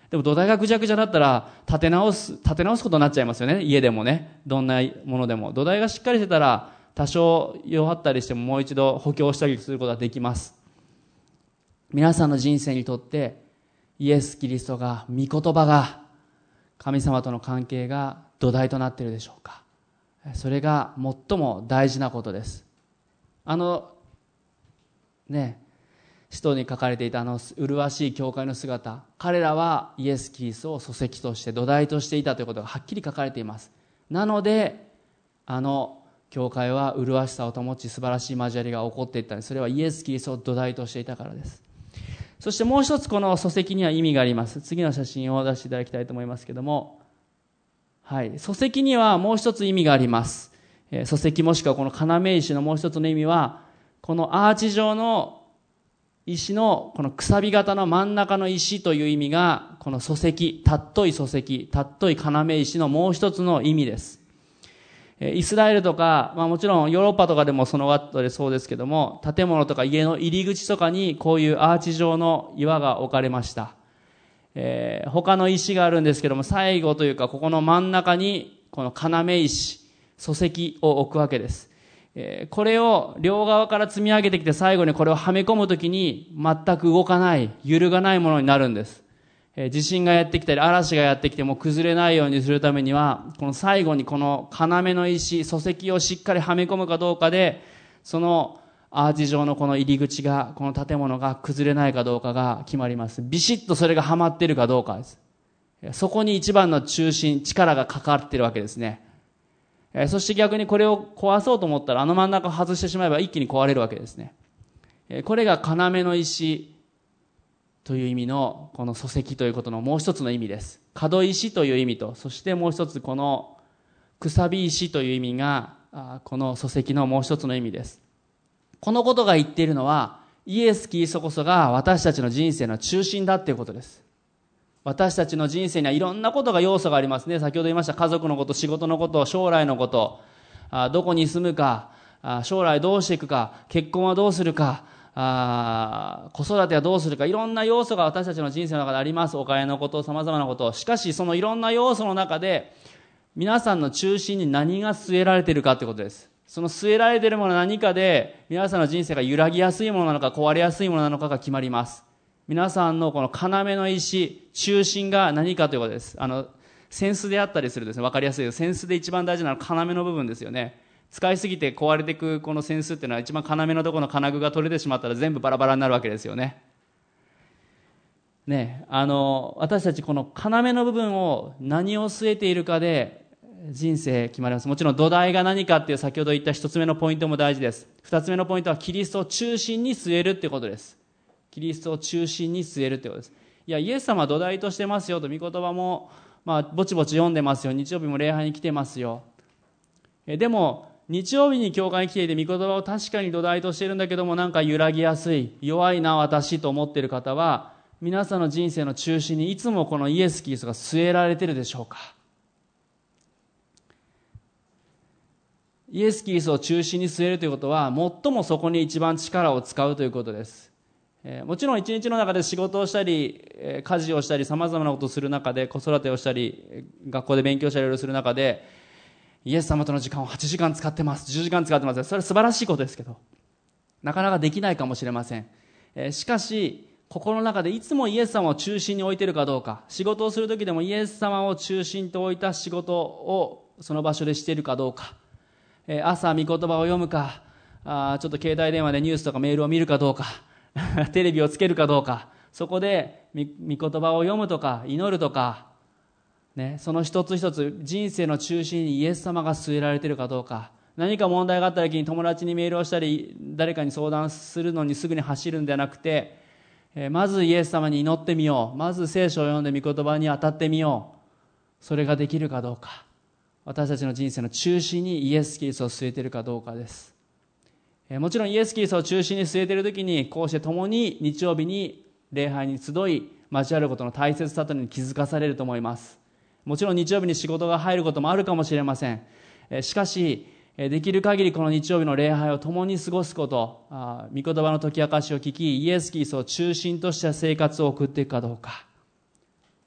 でも土台がぐちゃぐちゃだったら立て直す、立て直すことになっちゃいますよね。家でもね。どんなものでも。土台がしっかりしてたら多少弱ったりしてももう一度補強したりすることができます。皆さんの人生にとってイエス・キリストが、御言葉が、神様との関係が土台となっているでしょうか。それが最も大事なことです。あのね、使徒に書かれていたあの麗しい教会の姿、彼らはイエス・キリストを礎石として土台としていたということがはっきり書かれています。なのであの教会は麗しさを保ち、素晴らしい交わりが起こっていったんです。それはイエス・キリストを土台としていたからです。そしてもう一つ、この礎石には意味があります。次の写真を出していただきたいと思いますけども、はい、礎石にはもう一つ意味があります。えー、礎石もしくはこの要石のもう一つの意味は、このアーチ状の石のこのくさび型の真ん中の石という意味が、この礎石、たっとい礎石、たっとい要石のもう一つの意味です。イスラエルとか、まあもちろんヨーロッパとかでもその後でそうですけども、建物とか家の入り口とかにこういうアーチ状の岩が置かれました。えー、他の石があるんですけども、最後というかここの真ん中にこの要石、礎石を置くわけです。えー、これを両側から積み上げてきて、最後にこれをはめ込むときに全く動かない、揺るがないものになるんです。地震がやってきたり嵐がやってきても崩れないようにするためには、この最後にこの要の石、礎石をしっかりはめ込むかどうかで、そのアーチ状のこの入り口が、この建物が崩れないかどうかが決まります。ビシッとそれがはまっているかどうかです。そこに一番の中心、力がかかっているわけですね。そして逆にこれを壊そうと思ったら、あの真ん中を外してしまえば一気に壊れるわけですね。これが要の石という意味のこの礎石ということのもう一つの意味です。角石という意味と、そしてもう一つこのくさび石という意味がこの礎石のもう一つの意味です。このことが言っているのは、イエス・キリストこそが私たちの人生の中心だということです。私たちの人生にはいろんなことが要素がありますね。先ほど言いました家族のこと、仕事のこと、将来のこと、どこに住むか、将来どうしていくか、結婚はどうするか、あ子育てはどうするか、いろんな要素が私たちの人生の中であります。お金のこと、様々なこと。しかしそのいろんな要素の中で皆さんの中心に何が据えられているかということです。その据えられているものは何かで皆さんの人生が揺らぎやすいものなのか壊れやすいものなのかが決まります。皆さんのこの要の石、中心が何かということです。あの扇子であったりするですね、分かりやすい扇子で一番大事なのは要の部分ですよね。使いすぎて壊れていくこの扇子っていうのは一番要のところの金具が取れてしまったら全部バラバラになるわけですよね。ね、あの私たちこの要の部分を何を据えているかで人生決まります。もちろん土台が何かっていう先ほど言った一つ目のポイントも大事です。二つ目のポイントはキリストを中心に据えるっていうことです。キリストを中心に据えるってことです。いやイエス様は土台としてますよと、御言葉もまあぼちぼち読んでますよ、日曜日も礼拝に来てますよ。えでも日曜日に教会に来ていて御言葉を確かに土台としているんだけども、なんか揺らぎやすい、弱いな私と思っている方は、皆さんの人生の中心にいつもこのイエス・キリストが据えられているでしょうか。イエス・キリストを中心に据えるということは、最もそこに一番力を使うということです。えー、もちろん一日の中で仕事をしたり、えー、家事をしたり、様々なことをする中で、子育てをしたり、学校で勉強したりいろいろする中で、イエス様との時間をはちじかん使ってます、じゅうじかん使ってます。それは素晴らしいことですけど、なかなかできないかもしれません。えー、しかし、心の中でいつもイエス様を中心に置いているかどうか、仕事をするときでもイエス様を中心と置いた仕事をその場所でしているかどうか、えー、朝御言葉を読むか、あちょっと携帯電話でニュースとかメールを見るかどうか、テレビをつけるかどうか、そこで御言葉を読むとか祈るとか、ね、その一つ一つ人生の中心にイエス様が据えられているかどうか。何か問題があった時に友達にメールをしたり誰かに相談するのにすぐに走るんではなくて、えー、まずイエス様に祈ってみよう、まず聖書を読んで御言葉に当たってみよう。それができるかどうか、私たちの人生の中心にイエス・キリストを据えているかどうかです。えー、もちろんイエス・キリストを中心に据えている時に、こうして共に日曜日に礼拝に集い交わることの大切さというのに気づかされると思います。もちろん日曜日に仕事が入ることもあるかもしれません。しかし、できる限りこの日曜日の礼拝を共に過ごすこと、御言葉の解き明かしを聞き、イエス・キリストを中心とした生活を送っていくかどうか。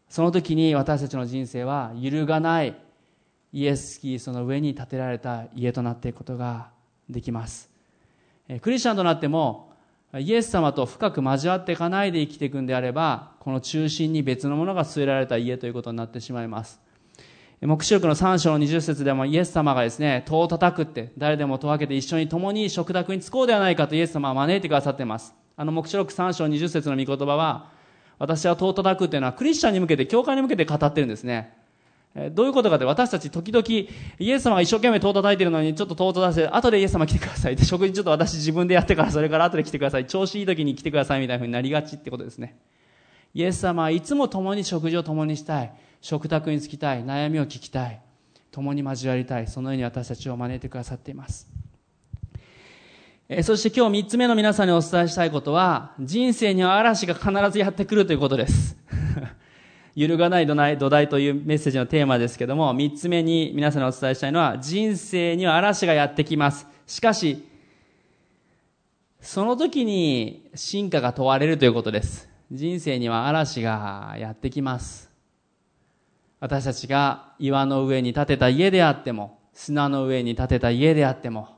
その時に私たちの人生は揺るがないイエス・キリストの上に建てられた家となっていくことができます。クリスチャンとなってもイエス様と深く交わっていかないで生きていくんであれば、この中心に別のものが据えられた家ということになってしまいます。黙示録のさん章のにじゅっ節でもイエス様がですね、戸を叩くって、誰でも戸を開けて一緒に共に食卓に着こうではないかとイエス様は招いてくださっています。あの黙示録さん章にじゅっ節の御言葉は、私は戸を叩くっていうのはクリスチャンに向けて、教会に向けて語ってるんですね。どういうことかって、私たち時々イエス様が一生懸命戸を叩いてるのに、ちょっと戸を閉ざして、後でイエス様来てくださいで、食事ちょっと私自分でやってから、それから後で来てください、調子いい時に来てくださいみたいな風になりがちってことですね。イエス様はいつも共に食事を共にしたい、食卓に着きたい、悩みを聞きたい、共に交わりたい、そのように私たちを招いてくださっています。えそして今日みっつめの皆さんにお伝えしたいことは、人生には嵐が必ずやってくるということです揺るがない土台、土台というメッセージのテーマですけども、みっつめに皆さんにお伝えしたいのは、人生には嵐がやってきます。しかしその時に真価が問われるということです。人生には嵐がやってきます。私たちが岩の上に建てた家であっても、砂の上に建てた家であっても、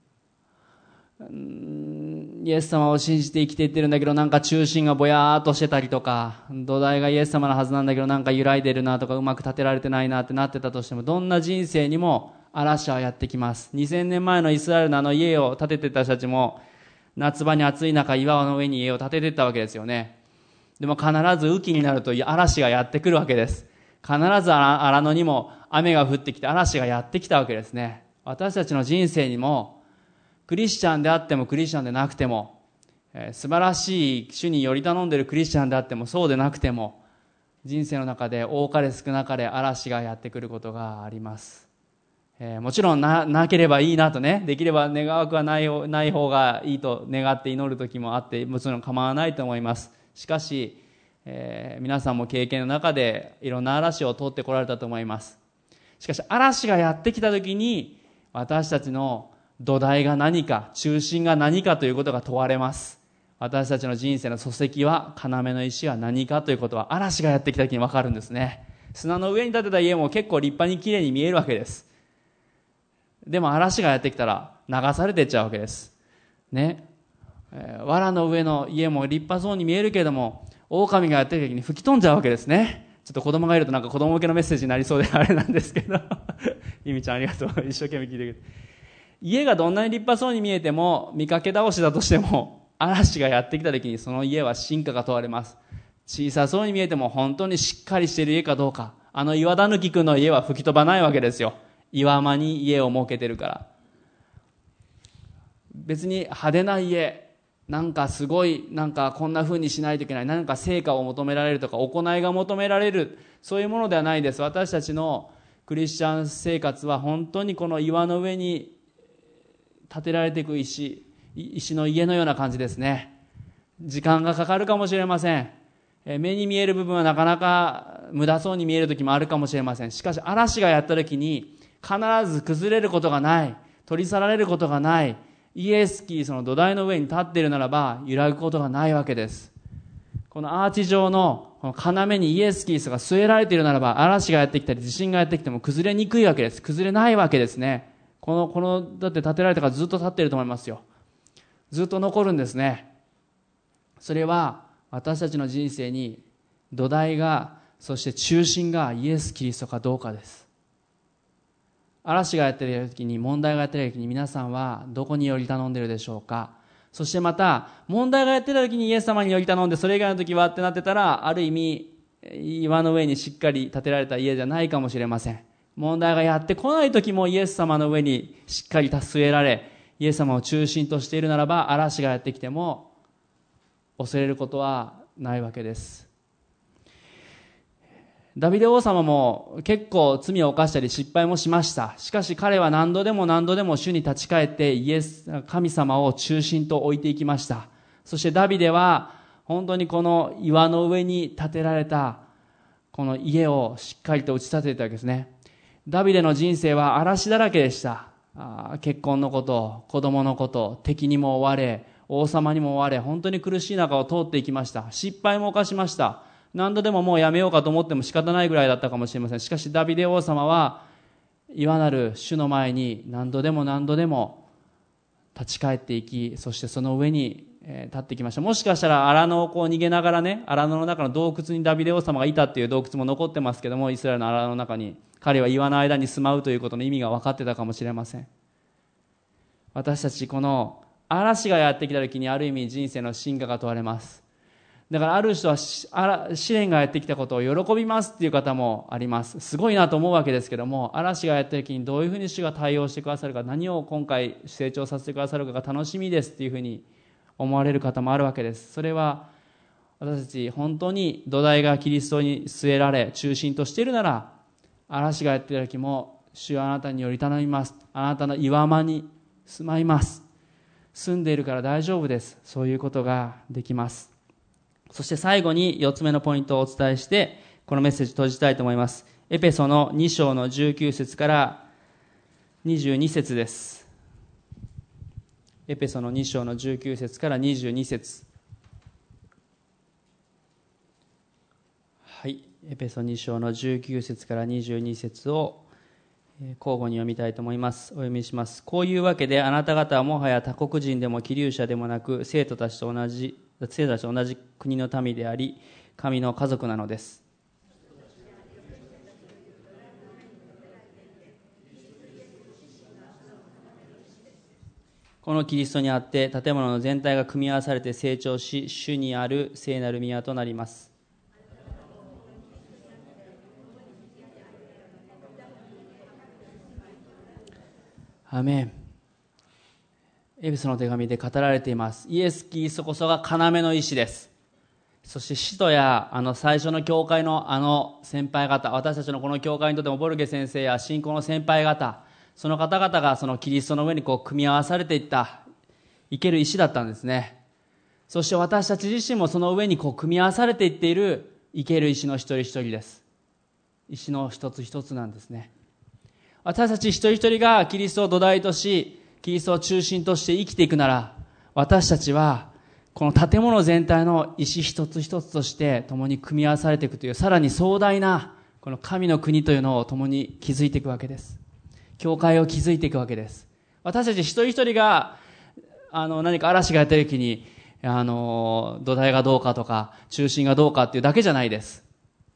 イエス様を信じて生きていってるんだけど、なんか中心がぼやーっとしてたりとか、土台がイエス様のはずなんだけど、なんか揺らいでるなとか、うまく建てられてないなってなってたとしても、どんな人生にも嵐はやってきます。にせんねんまえのイスラエルのあの家を建ててた人たちも、夏場に暑い中、岩の上に家を建ててたわけですよね。でも必ず雨季になると嵐がやってくるわけです。必ず荒野にも雨が降ってきて嵐がやってきたわけですね。私たちの人生にも、クリスチャンであってもクリスチャンでなくても、えー、素晴らしい主により頼んでいるクリスチャンであってもそうでなくても、人生の中で多かれ少なかれ嵐がやってくることがあります。えー、もちろん な, なければいいなとね、できれば願わくはない、ない方がいいと願って祈る時もあって、もちろん構わないと思います。しかし、えー、皆さんも経験の中でいろんな嵐を通ってこられたと思います。しかし嵐がやってきた時に、私たちの土台が何か、中心が何かということが問われます。私たちの人生の礎石は、要の石は何かということは、嵐がやってきた時に分かるんですね。砂の上に建てた家も結構立派に綺麗に見えるわけです。でも嵐がやってきたら流されていっちゃうわけですね。えー、藁の上の家も立派そうに見えるけれども、狼がやってる時に吹き飛んじゃうわけですね。ちょっと子供がいるとなんか子供向けのメッセージになりそうであれなんですけどゆみちゃんありがとう、一生懸命聞いてくれて。家がどんなに立派そうに見えても、見かけ倒しだとしても、嵐がやってきた時にその家は真価が問われます。小さそうに見えても本当にしっかりしている家かどうか。あの岩田貫くんの家は吹き飛ばないわけですよ。岩間に家を設けてるから。別に派手な家、なんかすごい、なんかこんな風にしないといけない、何か成果を求められるとか行いが求められる、そういうものではないです。私たちのクリスチャン生活は本当にこの岩の上に建てられていく石、石の家のような感じですね。時間がかかるかもしれません。目に見える部分はなかなか無駄そうに見える時もあるかもしれません。しかし嵐がやった時に必ず崩れることがない、取り去られることがない、イエス・キリストの土台の上に立っているならば揺らぐことがないわけです。このアーチ状のこの要にイエス・キリストが据えられているならば、嵐がやってきたり地震がやってきても崩れにくいわけです。崩れないわけですね。この、この、だって建てられたからずっと立っていると思いますよ。ずっと残るんですね。それは私たちの人生に土台が、そして中心がイエス・キリストかどうかです。嵐がやっている時に、問題がやっている時に皆さんはどこにより頼んでいるでしょうか。そしてまた問題がやっている時にイエス様により頼んで、それ以外の時はってなってたら、ある意味岩の上にしっかり建てられた家じゃないかもしれません。問題がやってこない時もイエス様の上にしっかり据えられ、イエス様を中心としているならば、嵐がやってきても恐れることはないわけです。ダビデ王様も結構罪を犯したり失敗もしました。しかし彼は何度でも何度でも主に立ち返ってイエス、神様を中心と置いていきました。そしてダビデは本当にこの岩の上に建てられたこの家をしっかりと打ち立てていたわけですね。ダビデの人生は嵐だらけでした。あ結婚のこと、子供のこと、敵にも追われ、王様にも追われ、本当に苦しい中を通っていきました。失敗も犯しました。 何度でももうやめようかと思っても仕方ないぐらいだったかもしれません。しかしダビデ王様はいわなる主の前に何度でも何度でも立ち返っていき、そしてその上に立ってきました。もしかしたら荒野をこう逃げながらね、荒野の中の洞窟にダビデ王様がいたっていう洞窟も残ってますけども、イスラエルの荒野の中に彼は岩の間に住まうということの意味が分かってたかもしれません。私たちこの嵐がやってきた時にある意味人生の進化が問われます。だからある人は試練がやってきたことを喜びますっていう方もあります。すごいなと思うわけですけども、嵐がやった時にどういうふうに主が対応してくださるか、何を今回成長させてくださるかが楽しみですっていうふうに思われる方もあるわけです。それは私たち本当に土台がキリストに据えられ中心としているなら、嵐がやっている時も主はあなたにより頼みます、あなたの岩間に住まいます、住んでいるから大丈夫です、そういうことができます。そして最後によっつめのポイントをお伝えしてこのメッセージ閉じたいと思います。エペソのに章のじゅうきゅう節からにじゅうに節です。エペソのに章のじゅうきゅう節からにじゅうに節。はい、エペソに章のじゅうきゅう節からにじゅうに節を交互に読みたいと思います。お読みします。こういうわけであなた方はもはや他国人でも寄留者でもなく、生徒たちと同じ生徒たちと同じ国の民であり、神の家族なのです。このキリストにあって建物の全体が組み合わされて成長し、主にある聖なる宮となります。アメン。エペソの手紙で語られています。イエス・キリストこそが要の石です。そして使徒やあの最初の教会のあの先輩方、私たちのこの教会にとってもボルゲ先生や信仰の先輩方、その方々がそのキリストの上にこう組み合わされていった生ける石だったんですね。そして私たち自身もその上にこう組み合わされていっている生ける石の一人一人です。石の一つ一つなんですね。私たち一人一人がキリストを土台とし、キリストを中心として生きていくなら、私たちはこの建物全体の石一つ一つとして共に組み合わされていくという、さらに壮大なこの神の国というのを共に築いていくわけです。教会を築いていくわけです。私たち一人一人があの何か嵐がやっている時にあの土台がどうかとか中心がどうかっていうだけじゃないです。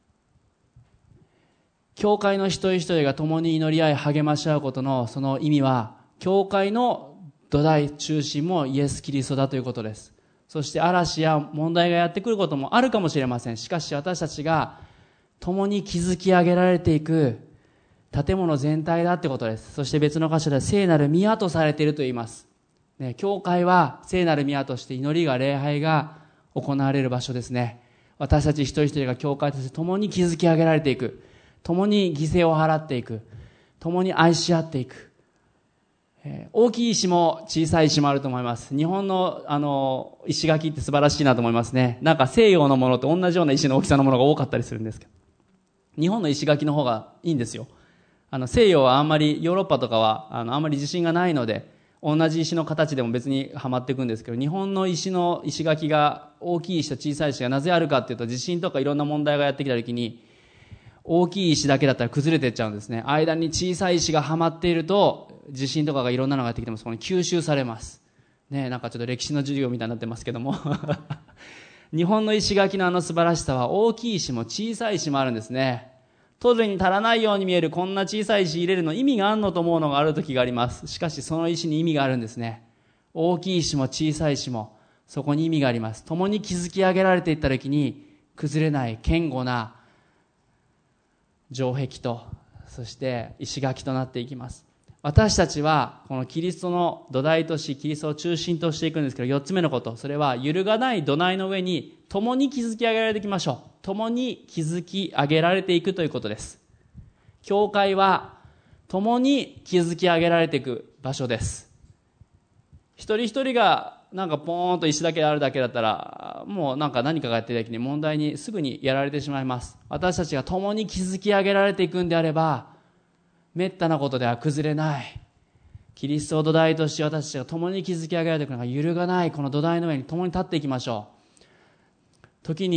教会の一人一人が共に祈り合い励まし合うことのその意味は、教会の土台中心もイエス・キリストだということです。そして嵐や問題がやってくることもあるかもしれません。しかし私たちが共に築き上げられていく建物全体だってことです。そして別の箇所では聖なる宮とされていると言います、ね、教会は聖なる宮として祈りが礼拝が行われる場所ですね。私たち一人一人が教会として共に築き上げられていく、共に犠牲を払っていく、共に愛し合っていく。えー、大きい石も小さい石もあると思います。日本のあの石垣って素晴らしいなと思いますね。なんか西洋のものと同じような石の大きさのものが多かったりするんですけど、日本の石垣の方がいいんですよ。あの西洋はあんまり、ヨーロッパとかはあのあんまり自信がないので、同じ石の形でも別にはまっていくんですけど、日本の石の石垣が大きい石と小さい石がなぜあるかっていうと、地震とかいろんな問題がやってきた時に、大きい石だけだったら崩れていっちゃうんですね。間に小さい石がはまっていると、地震とかがいろんなのがやってきてもそこに吸収されます。ね、なんかちょっと歴史の授業みたいになってますけども日本の石垣のあの素晴らしさは、大きい石も小さい石もあるんですね。トイレに足らないように見えるこんな小さい石入れるの意味があるのと思うのがある時があります。しかしその石に意味があるんですね。大きい石も小さい石もそこに意味があります。共に築き上げられていった時に崩れない堅固な城壁と、そして石垣となっていきます。私たちはこのキリストの土台とし、キリストを中心としていくんですけど、よっつめのこと、それは揺るがない土台の上に共に築き上げられていきましょう。共に築き上げられていくということです。教会は共に築き上げられていく場所です。一人一人がなんかポーンと石だけあるだけだったら、もうなんか何かがやってる時に問題にすぐにやられてしまいます。私たちが共に築き上げられていくんであれば、めったなことでは崩れない、キリストを土台として私たちが共に築き上げられていくのが揺るがないこの土台の上に共に立っていきましょう。時に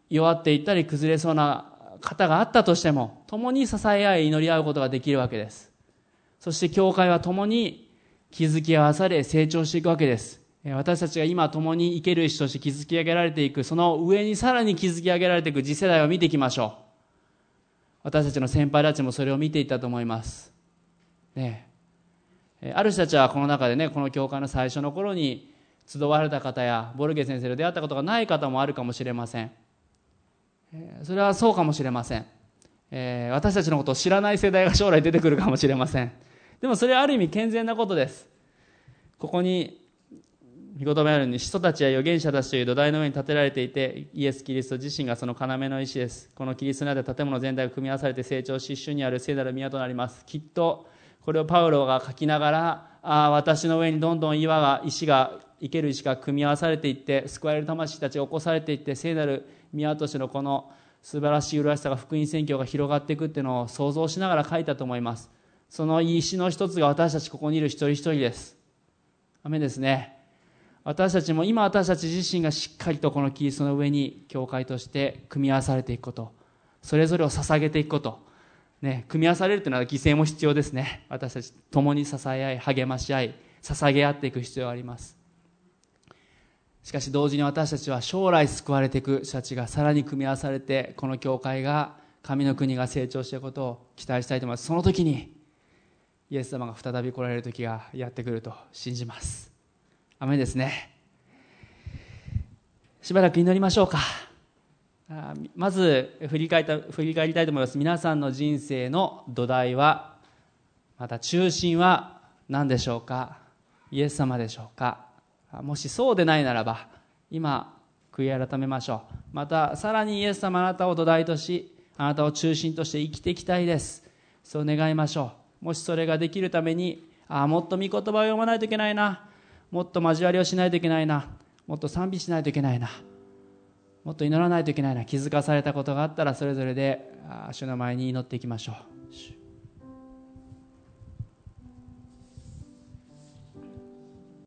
弱っていったり崩れそうな方があったとしても、共に支え合い祈り合うことができるわけです。そして教会は共に築き合わされ成長していくわけです。私たちが今共に生ける石として築き上げられていく、その上にさらに築き上げられていく次世代を見ていきましょう。私たちの先輩たちもそれを見ていったと思います。ねえ、ある人たちはこの中でね、この教会の最初の頃に集われた方やボルゲ先生と出会ったことがない方もあるかもしれません。それはそうかもしれません。えー、私たちのことを知らない世代が将来出てくるかもしれません。でもそれはある意味健全なことです。ここに御言葉のように使徒たちや預言者たちという土台の上に建てられていて、イエス・キリスト自身がその要の石です。このキリストにあって建物全体が組み合わされて成長し、主にある聖なる宮となります。きっとこれをパウロが書きながら、ああ私の上にどんどん岩が石が生ける石が組み合わされていって、救われる魂たちが起こされていって、聖なる宮としてのこの素晴らしい麗しさが、福音宣教が広がっていくっていうのを想像しながら書いたと思います。その石の一つが私たちここにいる一人一人です。アメンですね。私たちも今私たち自身がしっかりとこのキリストの上に教会として組み合わされていくこと、それぞれを捧げていくこと、ね、組み合わされるというのは犠牲も必要ですね。私たち共に支え合い励まし合い捧げ合っていく必要があります。しかし同時に私たちは将来救われていく人たちがさらに組み合わされて、この教会が神の国が成長していくことを期待したいと思います。その時にイエス様が再び来られる時がやってくると信じます。アメンですね。しばらく祈りましょうか。まず振り返った振り返りたいと思います。皆さんの人生の土台は、また中心は何でしょうか。イエス様でしょうか。もしそうでないならば今悔い改めましょう。またさらにイエス様あなたを土台とし、あなたを中心として生きていきたいです。そう願いましょう。もしそれができるために、あもっと御言葉を読まないといけないな、もっと交わりをしないといけないな、もっと賛美しないといけないな、もっと祈らないといけないな、気づかされたことがあったら、それぞれで主の前に祈っていきましょう。